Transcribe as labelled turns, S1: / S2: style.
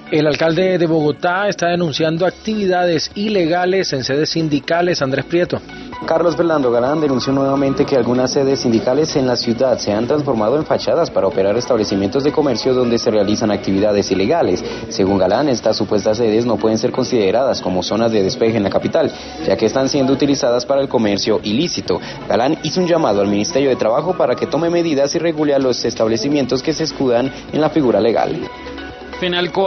S1: El alcalde de Bogotá está denunciando actividades ilegales en sedes sindicales. Andrés Prieto.
S2: Carlos Fernando Galán denunció nuevamente que algunas sedes sindicales en la ciudad se han transformado en fachadas para operar establecimientos de comercio donde se realizan actividades ilegales. Según Galán, estas supuestas sedes no pueden ser consideradas como zonas de despeje en la capital, ya que están siendo utilizadas para el comercio ilícito. Galán hizo un llamado al Ministerio de Trabajo para que tome medidas y regule a los establecimientos que se escudan en la figura legal.